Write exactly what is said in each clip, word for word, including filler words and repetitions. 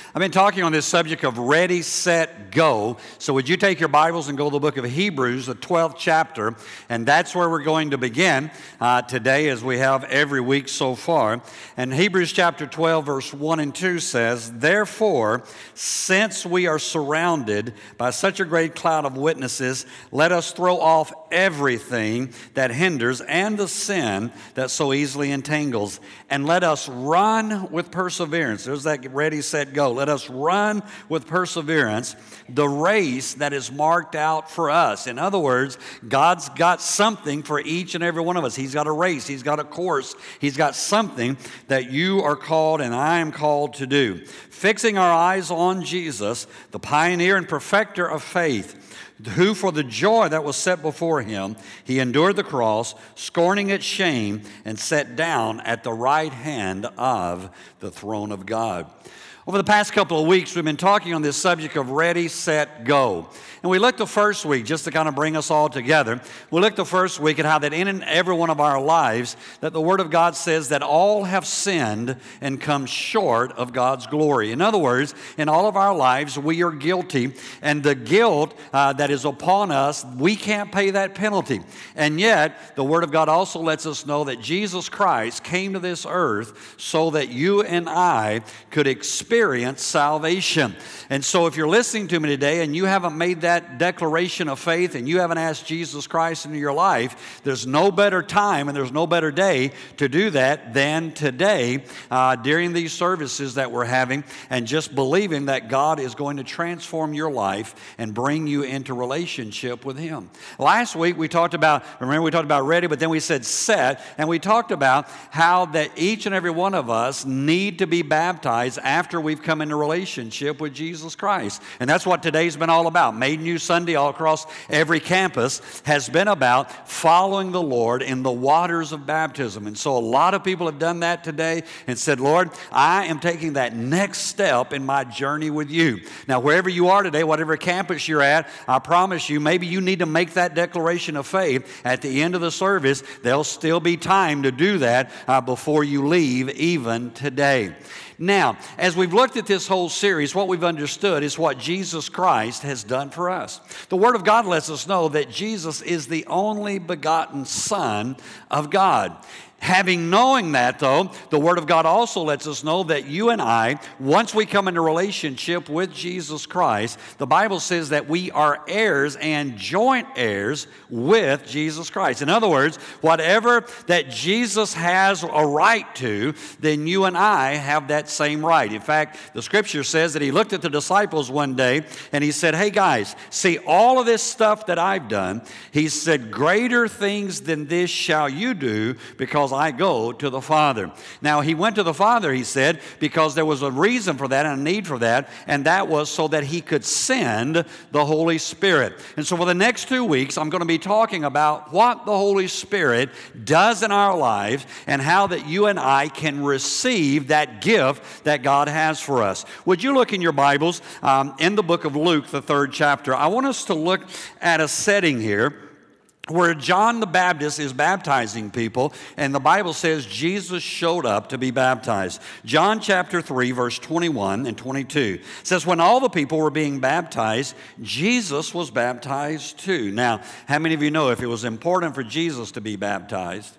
I've been talking on this subject of ready, set, go. So would you take your Bibles and go to the book of Hebrews, the twelfth chapter, and that's where we're going to begin uh, today, as we have every week so far. And Hebrews chapter twelve, verse one and two says, "Therefore, since we are surrounded by such a great cloud of witnesses, let us throw off everything that hinders and the sin that so easily entangles, and let us run with perseverance." There's that ready, set, go. Let us run with perseverance the race that is marked out for us. In other words, God's got something for each and every one of us. He's got a race. He's got a course. He's got something that you are called and I am called to do. Fixing our eyes on Jesus, the pioneer and perfecter of faith, who for the joy that was set before him, he endured the cross, scorning its shame, and sat down at the right hand of the throne of God. Over the past couple of weeks, we've been talking on this subject of ready, set, go. And we looked the first week, just to kind of bring us all together, we looked the first week at how that in every one of our lives, that the Word of God says that all have sinned and come short of God's glory. In other words, in all of our lives, we are guilty, and the guilt uh, that is upon us, we can't pay that penalty. And yet, the Word of God also lets us know that Jesus Christ came to this earth so that you and I could experience salvation. And so if you're listening to me today and you haven't made that that declaration of faith and you haven't asked Jesus Christ into your life, there's no better time and there's no better day to do that than today uh, during these services that we're having, and just believing that God is going to transform your life and bring you into relationship with Him. Last week we talked about, remember we talked about ready, but then we said set, and we talked about how that each and every one of us need to be baptized after we've come into relationship with Jesus Christ. And that's what today's been all about. Made New Sunday all across every campus has been about following the Lord in the waters of baptism. And so a lot of people have done that today and said, "Lord, I am taking that next step in my journey with you." Now, wherever you are today, whatever campus you're at, I promise you, maybe you need to make that declaration of faith at the end of the service. There'll still be time to do that uh, before you leave, even today. Now, as we've looked at this whole series, what we've understood is what Jesus Christ has done for us. The Word of God lets us know that Jesus is the only begotten Son of God. Having knowing that, though, the Word of God also lets us know that you and I, once we come into relationship with Jesus Christ, the Bible says that we are heirs and joint heirs with Jesus Christ. In other words, whatever that Jesus has a right to, then you and I have that same right. In fact, the Scripture says that He looked at the disciples one day and He said, "Hey guys, see all of this stuff that I've done?" He said, "Greater things than this shall you do, because I go to the Father." Now, He went to the Father, He said, because there was a reason for that and a need for that, and that was so that He could send the Holy Spirit. And so for the next two weeks, I'm going to be talking about what the Holy Spirit does in our lives and how that you and I can receive that gift that God has for us. Would you look in your Bibles um, in the book of Luke, the third chapter? I want us to look at a setting here where John the Baptist is baptizing people, and the Bible says Jesus showed up to be baptized. John chapter three, verse twenty-one and twenty-two says, "When all the people were being baptized, Jesus was baptized too." Now, how many of you know if it was important for Jesus to be baptized?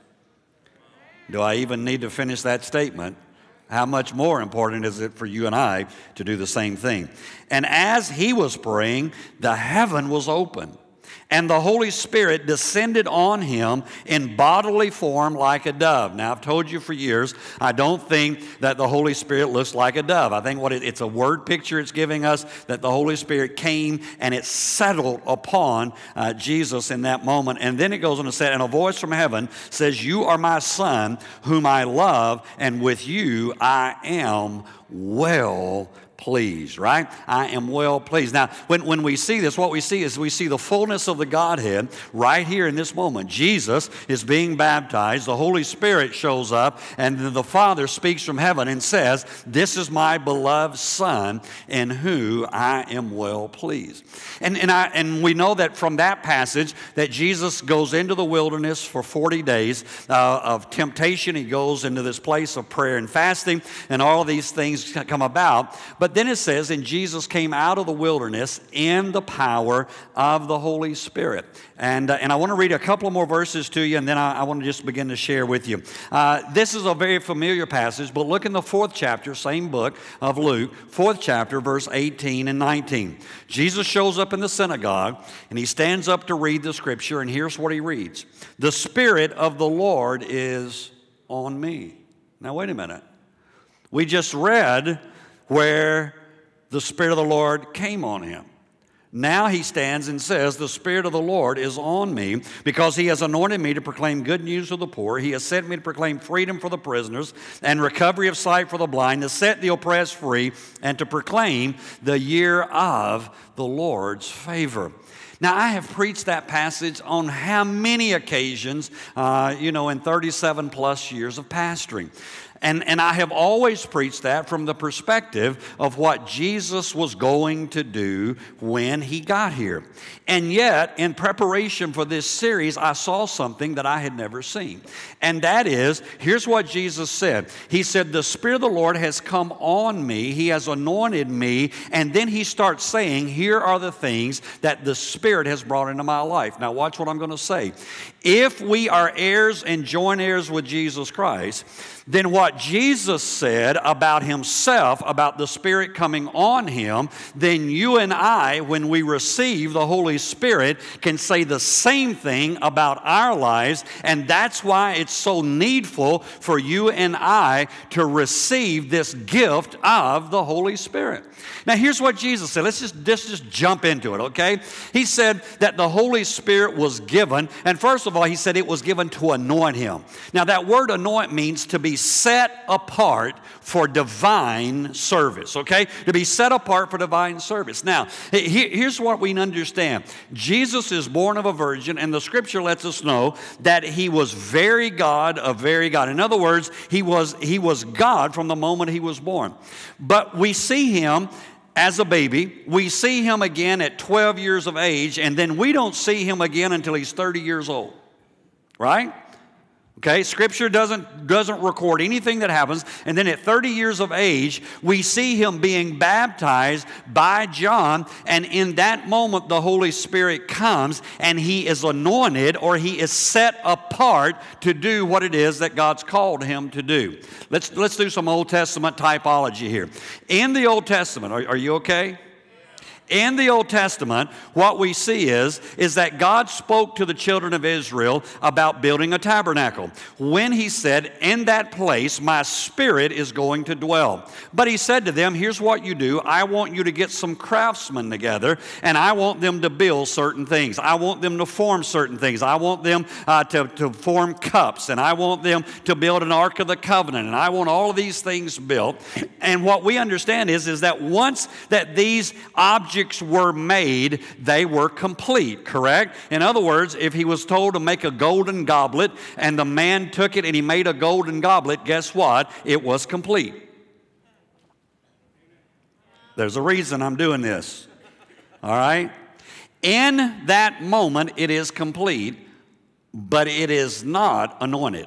Do I even need to finish that statement? How much more important is it for you and I to do the same thing? "And as he was praying, the heaven was open, and the Holy Spirit descended on him in bodily form like a dove." Now, I've told you for years, I don't think that the Holy Spirit looks like a dove. I think what it, it's a word picture it's giving us, that the Holy Spirit came and it settled upon uh, Jesus in that moment. And then it goes on to say, "And a voice from heaven says, 'You are my Son, whom I love, and with you I am well pleased,'" right? I am well pleased. Now, when, when we see this, what we see is we see the fullness of the Godhead right here in this moment. Jesus is being baptized. The Holy Spirit shows up, and the Father speaks from heaven and says, "This is my beloved Son, in whom I am well pleased." And, and, I, and we know that from that passage that Jesus goes into the wilderness for forty days uh, of temptation. He goes into this place of prayer and fasting, and all of these things come about. But But then it says, and Jesus came out of the wilderness in the power of the Holy Spirit. And, uh, and I want to read a couple more verses to you, and then I, I want to just begin to share with you. Uh, this is a very familiar passage, but look in the fourth chapter, same book of Luke, fourth chapter, verse eighteen and nineteen. Jesus shows up in the synagogue, and he stands up to read the scripture, and here's what he reads. The Spirit of the Lord is on me. Now, wait a minute. We just read where the Spirit of the Lord came on him. Now he stands and says, the Spirit of the Lord is on me because he has anointed me to proclaim good news to the poor. He has sent me to proclaim freedom for the prisoners and recovery of sight for the blind, to set the oppressed free, and to proclaim the year of the Lord's favor. Now, I have preached that passage on how many occasions, uh, you know, in thirty-seven plus years of pastoring. And, and I have always preached that from the perspective of what Jesus was going to do when he got here. And yet, in preparation for this series, I saw something that I had never seen. And that is, here's what Jesus said. He said, the Spirit of the Lord has come on me. He has anointed me. And then he starts saying, here are the things that the Spirit has brought into my life. Now, watch what I'm going to say. If we are heirs and joint heirs with Jesus Christ, then what Jesus said about himself, about the Spirit coming on him, then you and I, when we receive the Holy Spirit, can say the same thing about our lives, and that's why it's so needful for you and I to receive this gift of the Holy Spirit. Now, here's what Jesus said. Let's just, let's just jump into it, okay? He said that the Holy Spirit was given, and first of all, he said it was given to anoint him. Now, that word anoint means to be set apart for divine service, okay? To be set apart for divine service. Now, here's what we understand. Jesus is born of a virgin, and the scripture lets us know that he was very God of very God. In other words, he was, he was God from the moment he was born. But we see him as a baby. We see him again at twelve years of age, and then we don't see him again until he's thirty years old, right? Okay, Scripture doesn't, doesn't record anything that happens. And then at thirty years of age, we see him being baptized by John. And in that moment, the Holy Spirit comes and he is anointed, or he is set apart to do what it is that God's called him to do. Let's, let's do some Old Testament typology here. In the Old Testament, are, are you okay? In the Old Testament, what we see is, is that God spoke to the children of Israel about building a tabernacle. When he said, in that place, my Spirit is going to dwell. But he said to them, here's what you do. I want you to get some craftsmen together, and I want them to build certain things. I want them to form certain things. I want them uh, to, to form cups, and I want them to build an Ark of the Covenant, and I want all of these things built. And what we understand is, is that once that these objects were made, they were complete, correct? In other words, if he was told to make a golden goblet and the man took it and he made a golden goblet, guess what? It was complete. There's a reason I'm doing this, all right? In that moment, it is complete, but it is not anointed.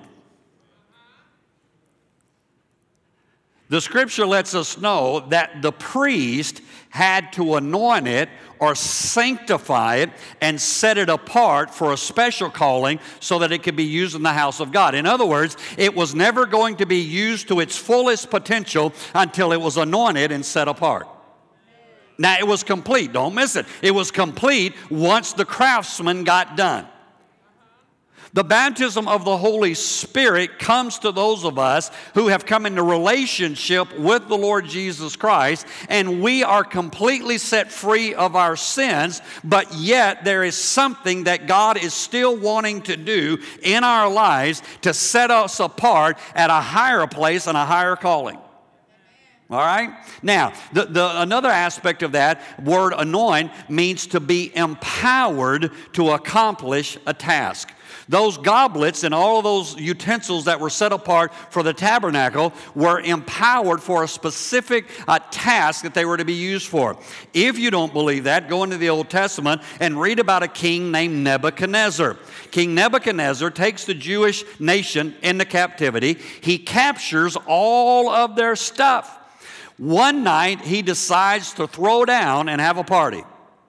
The scripture lets us know that the priest had to anoint it or sanctify it and set it apart for a special calling so that it could be used in the house of God. In other words, it was never going to be used to its fullest potential until it was anointed and set apart. Now, it was complete. Don't miss it. It was complete once the craftsman got done. The baptism of the Holy Spirit comes to those of us who have come into relationship with the Lord Jesus Christ, and we are completely set free of our sins, but yet there is something that God is still wanting to do in our lives to set us apart at a higher place and a higher calling. All right? Now, the, the, another aspect of that word anoint means to be empowered to accomplish a task. Those goblets and all of those utensils that were set apart for the tabernacle were empowered for a specific uh, task that they were to be used for. If you don't believe that, go into the Old Testament and read about a king named Nebuchadnezzar. King Nebuchadnezzar takes the Jewish nation into captivity. He captures all of their stuff. One night, he decides to throw down and have a party.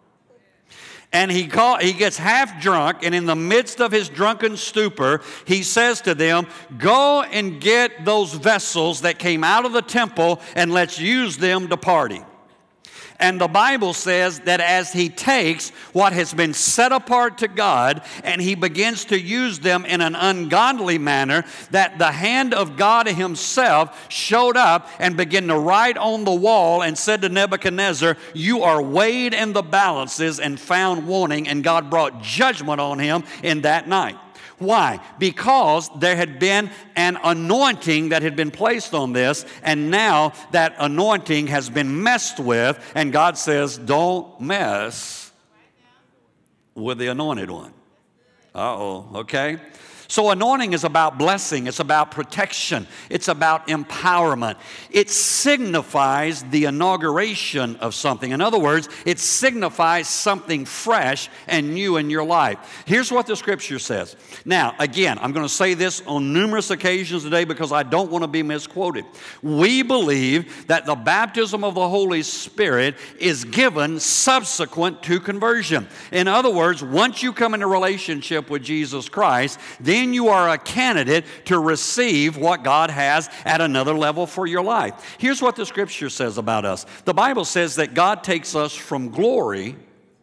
And he, call, he gets half drunk, and in the midst of his drunken stupor, he says to them, go and get those vessels that came out of the temple, and let's use them to party. And the Bible says that as he takes what has been set apart to God and he begins to use them in an ungodly manner, that the hand of God himself showed up and began to write on the wall and said to Nebuchadnezzar, you are weighed in the balances and found wanting, and God brought judgment on him in that night. Why? Because there had been an anointing that had been placed on this, and now that anointing has been messed with, and God says, don't mess with the anointed one. Uh-oh, okay? So anointing is about blessing. It's about protection. It's about empowerment. It signifies the inauguration of something. In other words, it signifies something fresh and new in your life. Here's what the Scripture says. Now, again, I'm going to say this on numerous occasions today because I don't want to be misquoted. We believe that the baptism of the Holy Spirit is given subsequent to conversion. In other words, once you come into relationship with Jesus Christ, then you are a candidate to receive what God has at another level for your life. Here's what the Scripture says about us. The Bible says that God takes us from glory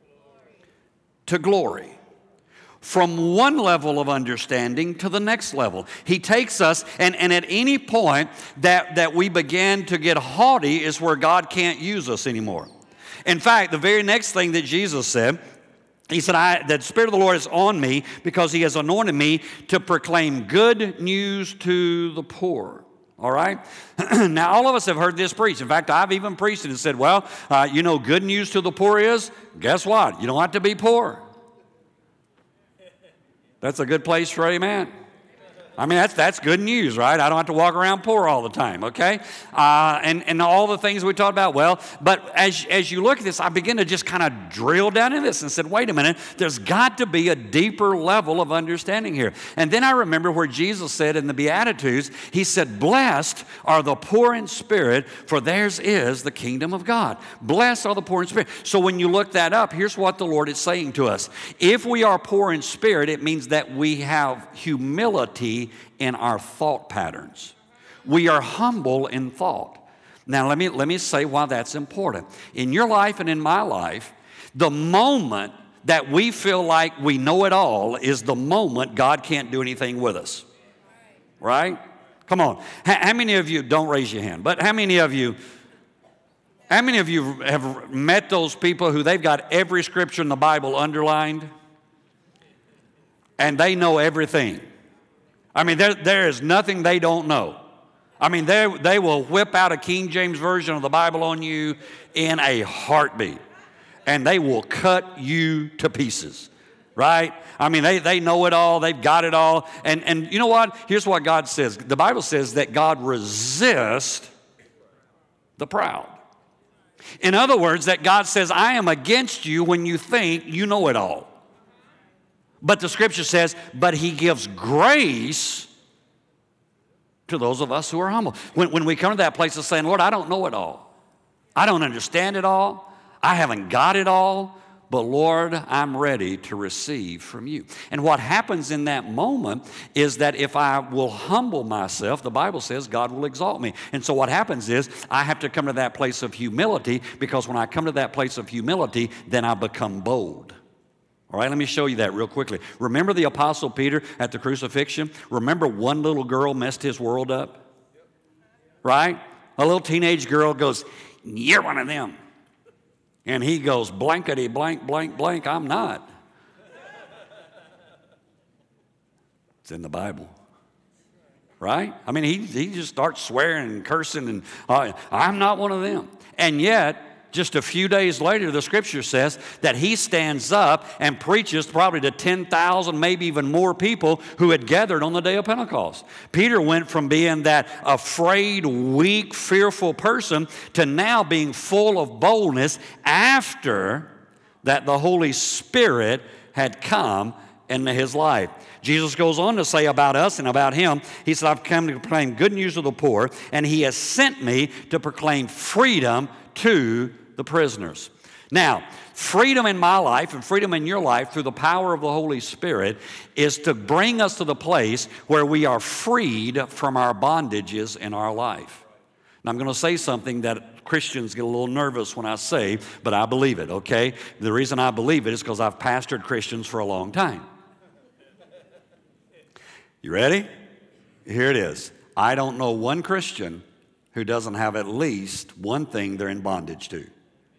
to glory, from one level of understanding to the next level. He takes us, and, and at any point that, that we begin to get haughty is where God can't use us anymore. In fact, the very next thing that Jesus said, He said, I, the Spirit of the Lord is on me because He has anointed me to proclaim good news to the poor. All right? Now, all of us have heard this preached. In fact, I've even preached it and said, well, uh, you know, good news to the poor is, guess what? You don't have to be poor. That's a good place for amen. I mean, that's that's good news, right? I don't have to walk around poor all the time, okay? Uh, and, and all the things we talked about. Well, but as, as you look at this, I begin to just kind of drill down in this and said, wait a minute, there's got to be a deeper level of understanding here. And then I remember where Jesus said in the Beatitudes, He said, blessed are the poor in spirit, for theirs is the kingdom of God. Blessed are the poor in spirit. So when you look that up, here's what the Lord is saying to us. If we are poor in spirit, it means that we have humility in our thought patterns. We are humble in thought. Now, let me, let me say why that's important. In your life and in my life, the moment that we feel like we know it all is the moment God can't do anything with us. Right? Come on. How many of you, don't raise your hand, but how many of you, how many of you have met those people who they've got every scripture in the Bible underlined and they know everything? I mean, there, there is nothing they don't know. I mean, they, they will whip out a King James version of the Bible on you in a heartbeat. And they will cut you to pieces, right? I mean, they, they know it all. They've got it all. And, and you know what? Here's what God says. The Bible says that God resists the proud. In other words, that God says, I am against you when you think you know it all. But the Scripture says, but He gives grace to those of us who are humble. When, when we come to that place of saying, Lord, I don't know it all. I don't understand it all. I haven't got it all. But Lord, I'm ready to receive from you. And what happens in that moment is that if I will humble myself, the Bible says God will exalt me. And so what happens is I have to come to that place of humility, because when I come to that place of humility, then I become bold. All right, let me show you that real quickly. Remember the Apostle Peter at the crucifixion? Remember one little girl messed his world up? Right? A little teenage girl goes, you're one of them. And he goes, blankety, blank, blank, blank, I'm not. It's in the Bible. Right? I mean, he, he just starts swearing and cursing, and uh, I'm not one of them. And yet, just a few days later, the Scripture says that he stands up and preaches probably to ten thousand, maybe even more people who had gathered on the day of Pentecost. Peter went from being that afraid, weak, fearful person to now being full of boldness after that the Holy Spirit had come in his life. Jesus goes on to say about us and about him, he said, I've come to proclaim good news to the poor, and he has sent me to proclaim freedom to the prisoners. Now, freedom in my life and freedom in your life through the power of the Holy Spirit is to bring us to the place where we are freed from our bondages in our life. And I'm going to say something that Christians get a little nervous when I say, but I believe it, okay? The reason I believe it is because I've pastored Christians for a long time. You ready? Here it is. I don't know one Christian who doesn't have at least one thing they're in bondage to.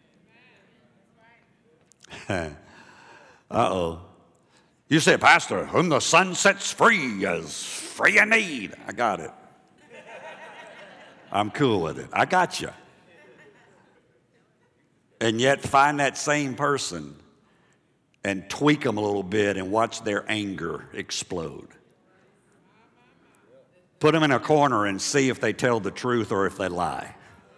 Uh-oh. You say, Pastor, whom the Son sets free is free indeed. I got it. I'm cool with it. I got you. And yet find that same person and tweak them a little bit and watch their anger explode. Put them in a corner and see if they tell the truth or if they lie.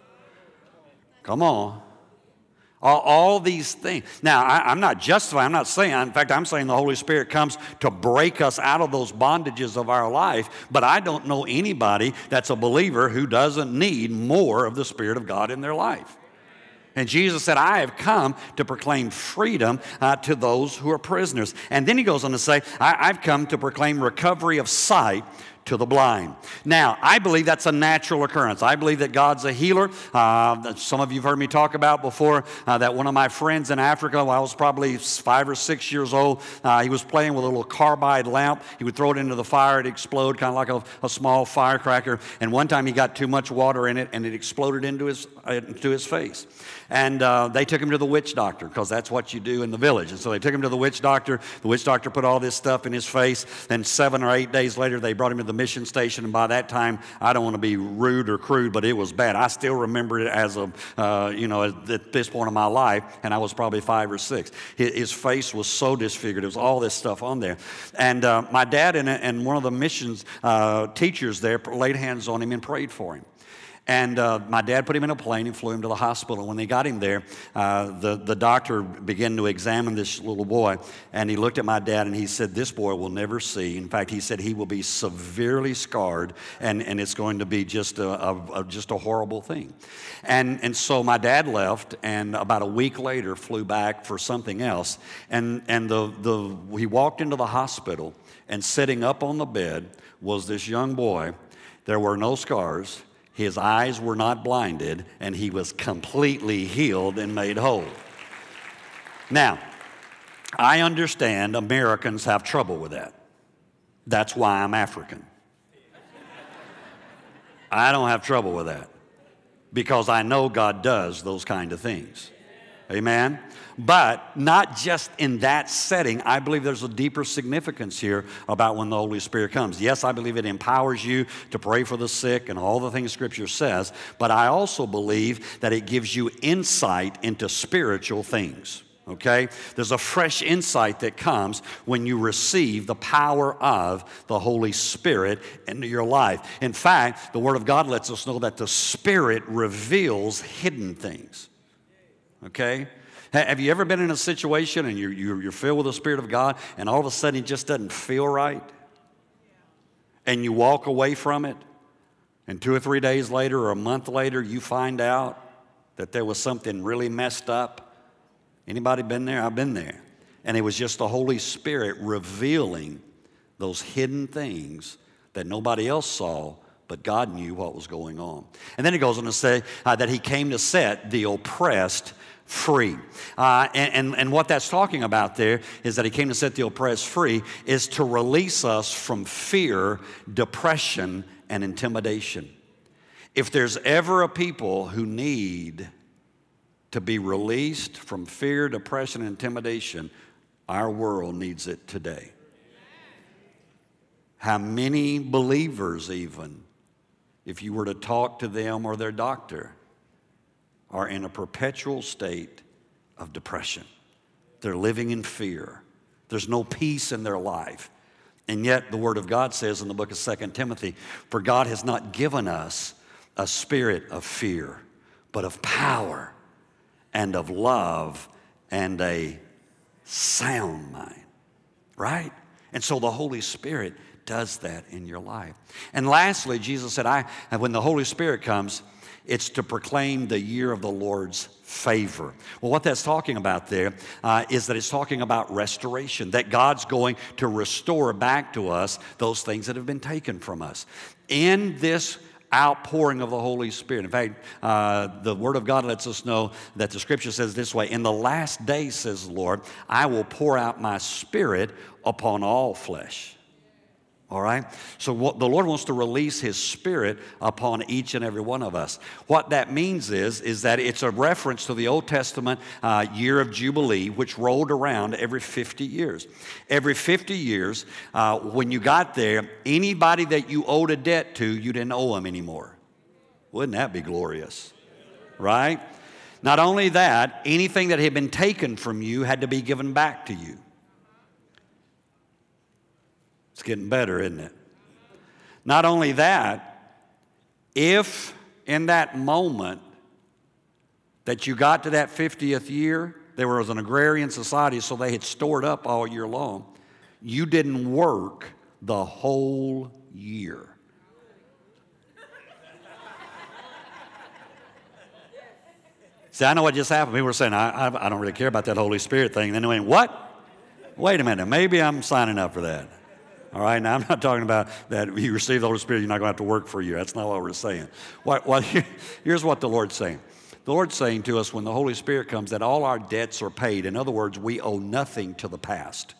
Come on. All, all these things. Now, I, I'm not justifying, I'm not saying, in fact, I'm saying the Holy Spirit comes to break us out of those bondages of our life, but I don't know anybody that's a believer who doesn't need more of the Spirit of God in their life. And Jesus said, I have come to proclaim freedom uh, to those who are prisoners. And then he goes on to say, I, I've come to proclaim recovery of sight to the blind. Now, I believe that's a natural occurrence. I believe that God's a healer. Uh, some of you have heard me talk about before uh, that one of my friends in Africa, when I was probably five or six years old, uh, he was playing with a little carbide lamp. He would throw it into the fire, it'd explode, kind of like a, a small firecracker. And one time he got too much water in it, and it exploded into his, uh, into his face. And uh, they took him to the witch doctor, because that's what you do in the village. And so they took him to the witch doctor. The witch doctor put all this stuff in his face. Then seven or eight days later, they brought him to the mission station. And by that time, I don't want to be rude or crude, but it was bad. I still remember it as a, uh, you know, at this point in my life, and I was probably five or six. His, his face was so disfigured. There was all this stuff on there. And uh, my dad and, and one of the missions uh, teachers there laid hands on him and prayed for him. And uh, my dad put him in a plane and flew him to the hospital. When they got him there, uh, the, the doctor began to examine this little boy, and he looked at my dad and he said, this boy will never see. In fact, he said he will be severely scarred, and, and it's going to be just a, a, a, just a horrible thing. And, and so my dad left, and about a week later flew back for something else. And, and the, the, he walked into the hospital, and sitting up on the bed was this young boy. There were no scars. His eyes were not blinded, and he was completely healed and made whole. Now, I understand Americans have trouble with that. That's why I'm African. I don't have trouble with that, because I know God does those kind of things. Amen? But not just in that setting. I believe there's a deeper significance here about when the Holy Spirit comes. Yes, I believe it empowers you to pray for the sick and all the things Scripture says, but I also believe that it gives you insight into spiritual things. Okay? There's a fresh insight that comes when you receive the power of the Holy Spirit into your life. In fact, the Word of God lets us know that the Spirit reveals hidden things. Okay? Have you ever been in a situation and you're, you're filled with the Spirit of God, and all of a sudden it just doesn't feel right? And you walk away from it, and two or three days later or a month later you find out that there was something really messed up? Anybody been there? I've been there. And it was just the Holy Spirit revealing those hidden things that nobody else saw, but God knew what was going on. And then he goes on to say uh, that he came to set the oppressed free. Uh, and, and, and what that's talking about there is that he came to set the oppressed free, is to release us from fear, depression, and intimidation. If there's ever a people who need to be released from fear, depression, and intimidation, our world needs it today. How many believers even, if you were to talk to them or their doctor, are in a perpetual state of depression? They're living in fear. There's no peace in their life. And yet the Word of God says in the book of Second Timothy, for God has not given us a spirit of fear, but of power and of love and a sound mind. Right? And so the Holy Spirit does that in your life. And lastly, Jesus said, I, when the Holy Spirit comes, it's to proclaim the year of the Lord's favor. Well, what that's talking about there uh, is that it's talking about restoration, that God's going to restore back to us those things that have been taken from us. In this outpouring of the Holy Spirit. In fact, uh, the Word of God lets us know that the Scripture says this way, in the last days, says the Lord, I will pour out my Spirit upon all flesh. All right? So what the Lord wants to release His Spirit upon each and every one of us. What that means is, is that it's a reference to the Old Testament uh, year of Jubilee, which rolled around every fifty years. Every fifty years, uh, when you got there, anybody that you owed a debt to, you didn't owe them anymore. Wouldn't that be glorious? Right? Not only that, anything that had been taken from you had to be given back to you. It's getting better, isn't it? Not only that, if in that moment that you got to that fiftieth year, there was an agrarian society, so they had stored up all year long, you didn't work the whole year. See, I know what just happened. People were saying, I, I, I don't really care about that Holy Spirit thing. Then they went, what? Wait a minute, maybe I'm signing up for that. All right, now I'm not talking about that you receive the Holy Spirit, you're not going to have to work for a year. That's not what we're saying. What, what, here's what the Lord's saying. The Lord's saying to us when the Holy Spirit comes that all our debts are paid. In other words, we owe nothing to the past.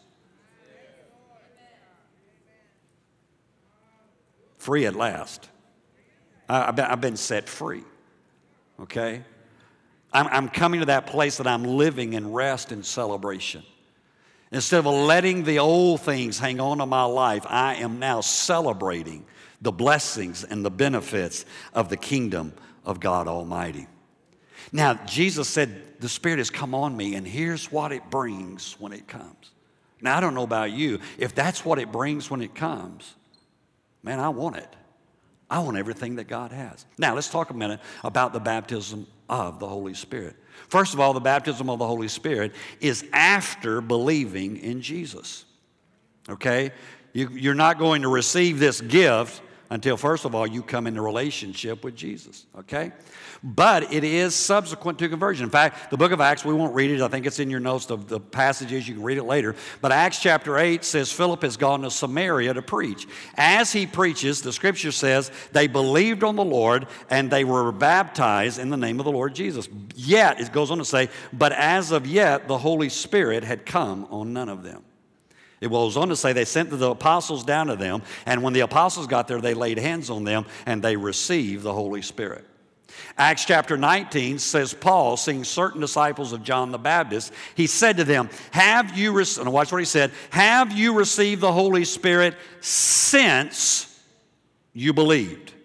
Free at last. I, I've, been, I've been set free, okay? I'm, I'm coming to that place that I'm living in rest and celebration. Instead of letting the old things hang on to my life, I am now celebrating the blessings and the benefits of the kingdom of God Almighty. Now, Jesus said, the Spirit has come on me, and here's what it brings when it comes. Now, I don't know about you. If that's what it brings when it comes, man, I want it. I want everything that God has. Now, let's talk a minute about the baptism of the Holy Spirit. First of all, the baptism of the Holy Spirit is after believing in Jesus. Okay? You, you're not going to receive this gift until, first of all, you come into relationship with Jesus. Okay? But it is subsequent to conversion. In fact, the book of Acts, we won't read it. I think it's in your notes, the, the passages. You can read it later. But Acts chapter eight says Philip has gone to Samaria to preach. As he preaches, the Scripture says they believed on the Lord and they were baptized in the name of the Lord Jesus. Yet, it goes on to say, but as of yet, the Holy Spirit had come on none of them. It goes on to say they sent the apostles down to them, and when the apostles got there, they laid hands on them and they received the Holy Spirit. Acts chapter nineteen says Paul, seeing certain disciples of John the Baptist, he said to them, have you, re- and watch what he said, have you received the Holy Spirit since you believed?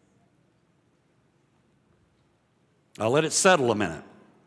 I'll let it settle a minute.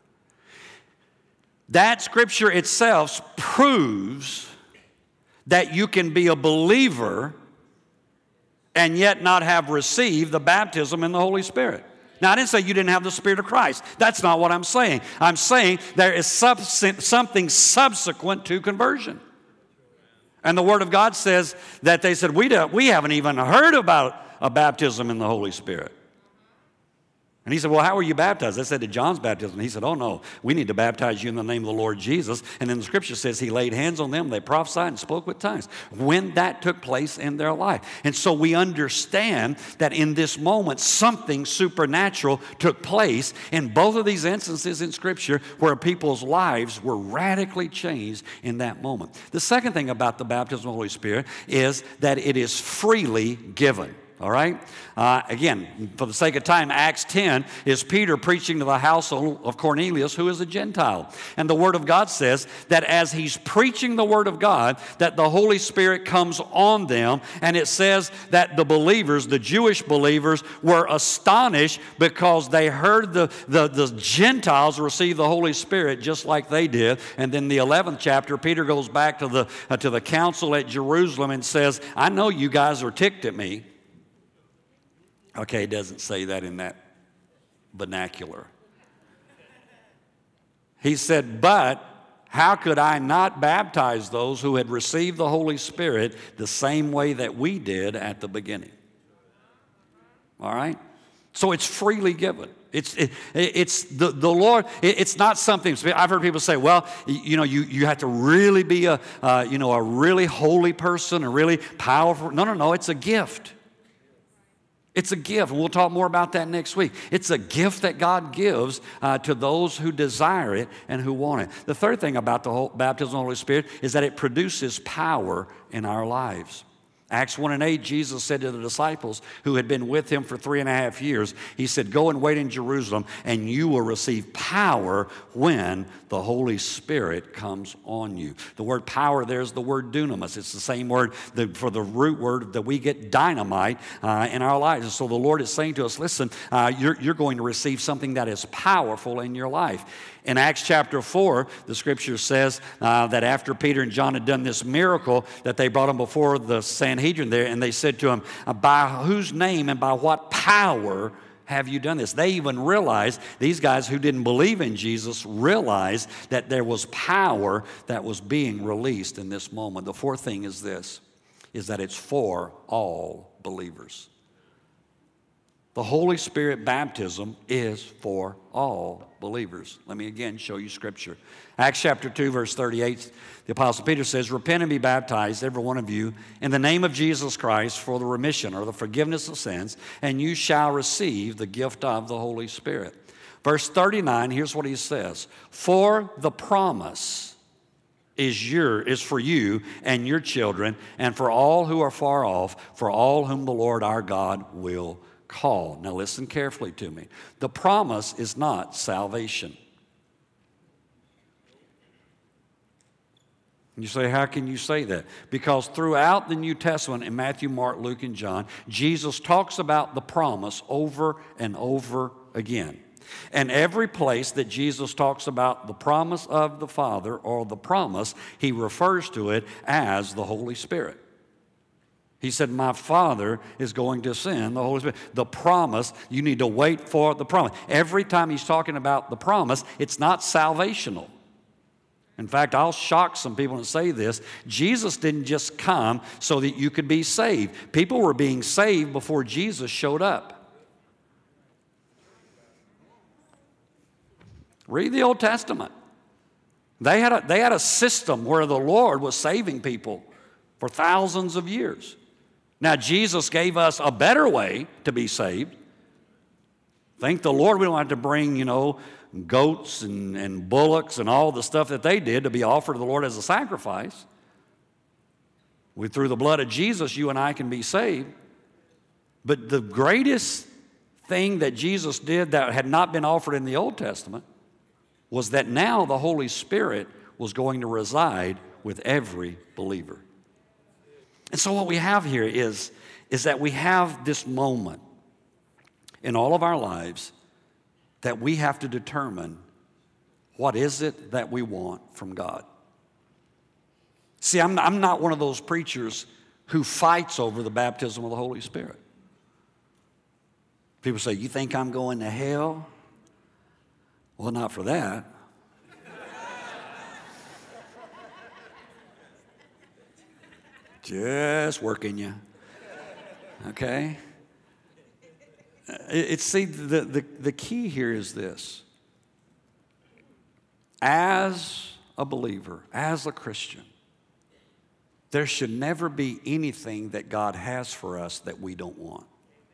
That scripture itself proves that you can be a believer and yet not have received the baptism in the Holy Spirit. Now, I didn't say you didn't have the Spirit of Christ. That's not what I'm saying. I'm saying there is something subsequent to conversion. And the Word of God says that they said, we, don't, we haven't even heard about a baptism in the Holy Spirit. And he said, well, how were you baptized? They said, to John's baptism. He said, oh, no, we need to baptize you in the name of the Lord Jesus. And then the Scripture says he laid hands on them, they prophesied and spoke with tongues. When that took place in their life. And so we understand that in this moment, something supernatural took place in both of these instances in Scripture where people's lives were radically changed in that moment. The second thing about the baptism of the Holy Spirit is that it is freely given. All right? Uh, again, for the sake of time, Acts ten is Peter preaching to the household of Cornelius, who is a Gentile. And the Word of God says that as he's preaching the Word of God, that the Holy Spirit comes on them. And it says that the believers, the Jewish believers, were astonished because they heard the, the, the Gentiles receive the Holy Spirit just like they did. And then the eleventh chapter, Peter goes back to the, uh, to the council at Jerusalem and says, I know you guys are ticked at me. Okay, it doesn't say that in that vernacular. He said, but how could I not baptize those who had received the Holy Spirit the same way that we did at the beginning? All right? So it's freely given. It's, it, it's the, the Lord, it, it's not something, I've heard people say, well, you know, you, you have to really be a, uh, you know, a really holy person, a really powerful. No, no, no, it's a gift. It's a gift, and we'll talk more about that next week. It's a gift that God gives uh, to those who desire it and who want it. The third thing about the whole baptism of the Holy Spirit is that it produces power in our lives. Acts one and eight, Jesus said to the disciples who had been with him for three and a half years, he said, go and wait in Jerusalem, and you will receive power when the Holy Spirit comes on you. The word power there is the word dunamis. It's the same word that, for the root word that we get dynamite uh, in our lives. And so the Lord is saying to us, listen, uh, you're, you're going to receive something that is powerful in your life. In Acts chapter four, the scripture says uh, that after Peter and John had done this miracle, that they brought him before the Sanhedrin there, and they said to him, by whose name and by what power have you done this? They even realized, these guys who didn't believe in Jesus realized that there was power that was being released in this moment. The fourth thing is this, is that it's for all believers. The Holy Spirit baptism is for all believers. Let me again show you scripture. Acts chapter two, verse thirty-eight, the Apostle Peter says, repent and be baptized, every one of you, in the name of Jesus Christ for the remission or the forgiveness of sins, and you shall receive the gift of the Holy Spirit. Verse thirty-nine, here's what he says. For the promise is your is for you and your children, and for all who are far off, for all whom the Lord our God will call. Now listen carefully to me. The promise is not salvation. You say, how can you say that? Because throughout the New Testament in Matthew, Mark, Luke, and John, Jesus talks about the promise over and over again. And every place that Jesus talks about the promise of the Father or the promise, he refers to it as the Holy Spirit. He said, my Father is going to send the Holy Spirit. The promise, you need to wait for the promise. Every time he's talking about the promise, it's not salvational. In fact, I'll shock some people and say this. Jesus didn't just come so that you could be saved. People were being saved before Jesus showed up. Read the Old Testament. They had a, they had a system where the Lord was saving people for thousands of years. Now, Jesus gave us a better way to be saved. Thank the Lord we don't have to bring, you know, goats and, and bullocks and all the stuff that they did to be offered to the Lord as a sacrifice. We, through the blood of Jesus, you and I can be saved. But the greatest thing that Jesus did that had not been offered in the Old Testament was that now the Holy Spirit was going to reside with every believer. And so what we have here is, is that we have this moment in all of our lives that we have to determine what is it that we want from God. See, I'm, I'm not one of those preachers who fights over the baptism of the Holy Spirit. People say, you think I'm going to hell? Well, not for that. Just working you. Okay? It's, see, the, the, the key here is this. As a believer, as a Christian, there should never be anything that God has for us that we don't want.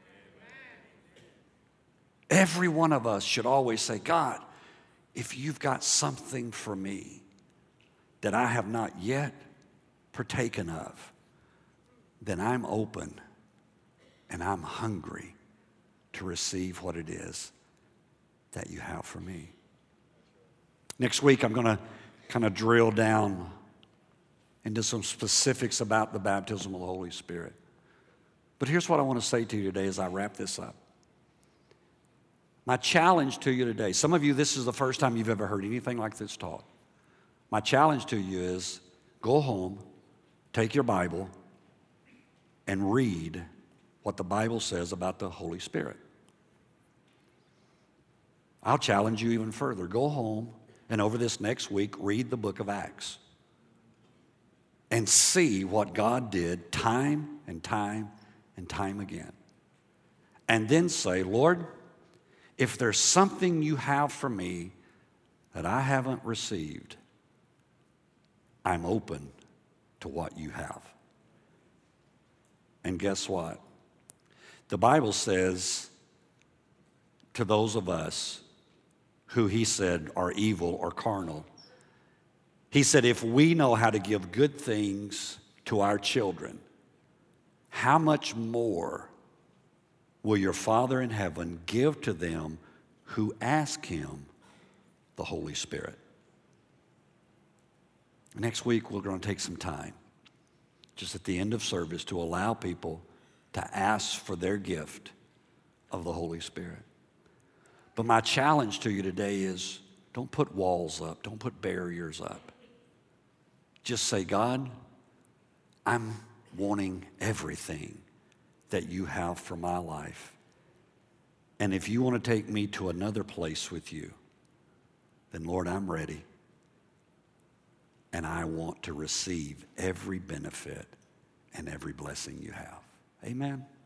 Every one of us should always say, God, if you've got something for me that I have not yet partaken of, then I'm open and I'm hungry to receive what it is that you have for me. Next week, I'm going to kind of drill down into some specifics about the baptism of the Holy Spirit. But here's what I want to say to you today as I wrap this up. My challenge to you today, some of you, this is the first time you've ever heard anything like this taught. My challenge to you is go home, take your Bible, and read what the Bible says about the Holy Spirit. I'll challenge you even further. Go home and over this next week, read the book of Acts and see what God did time and time and time again. And then say, Lord, if there's something you have for me that I haven't received, I'm open to what you have. And guess what? The Bible says to those of us who he said are evil or carnal, he said, if we know how to give good things to our children, how much more will your Father in heaven give to them who ask him the Holy Spirit? Next week, we're going to take some time, just at the end of service, to allow people to ask for their gift of the Holy Spirit. But my challenge to you today is, don't put walls up, don't put barriers up. Just say, God, I'm wanting everything that you have for my life. And if you want to take me to another place with you, then Lord, I'm ready. And I want to receive every benefit and every blessing you have. Amen.